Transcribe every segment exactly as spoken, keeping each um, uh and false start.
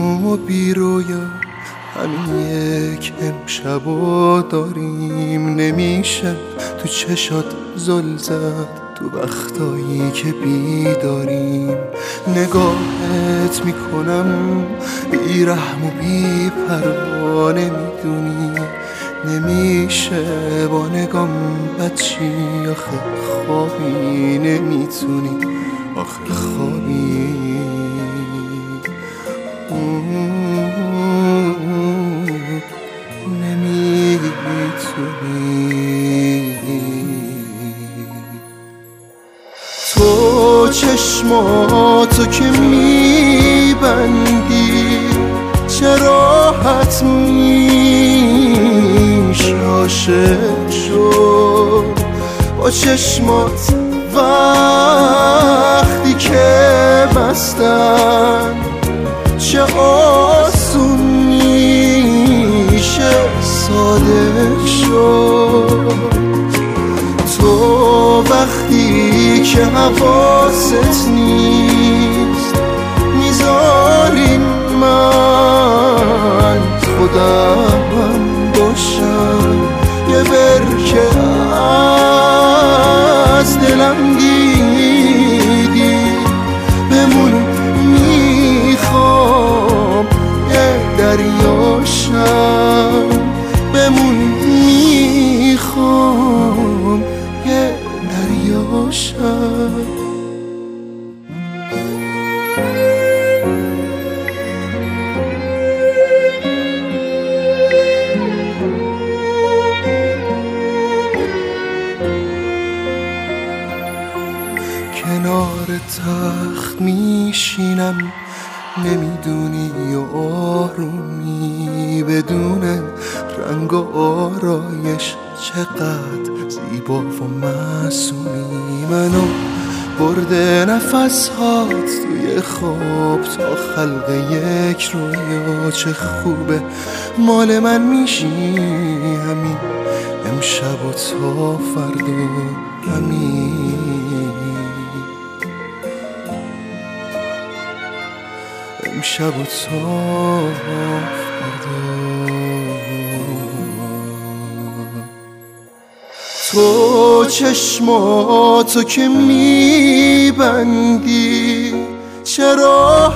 و بی رویا همین یک امشبو داریم. نمیشه تو چشات زل زد تو وقتایی که بیداریم. نگاهت میکنم بی رحم و بی پروا، نمیدونی نمیشه با نگام بچی. آخه خوابی نمیتونی، آخه خوابی تو چشماتو که میبندی چرا حتمیش عاشق شد با چشمات وقتی که بستن. چه آسون میشه صادق شد تو وقتی که حواست نیست. میذارین من خودم باشم یه برکه از دلم دیدی بمون. میخوام یه دریاشم بمون. میخوام یه دریاشم. کنار تخت میشینم نمیدونی و آرومی بدون رنگ و آرایش چقدر زیبا و معصومی. منو برده نفس هات توی خواب تا خلق یک رویا. چه خوبه مال من میشی همین امشب و تا فردا همین. امشب و تا فردا تو چشماتو که میبندی چرا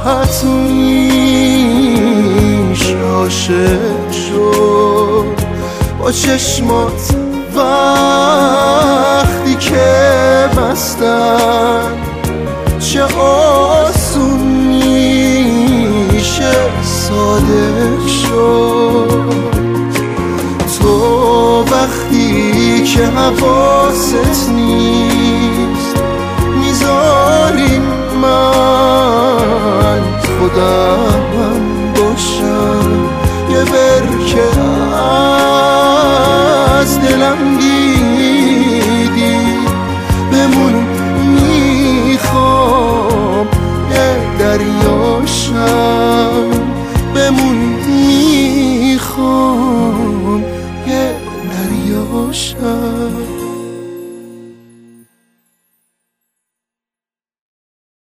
حتمیش عاشق شد با چشمات وقتی که بستن. چه آسون میشه صادق شد تو وقتی که حواست نیست. میذارین من خودم باشم یه برکه از دلم دیدی بمون. میخوام یه دریاشم بمون. میخوام یه دریاشم.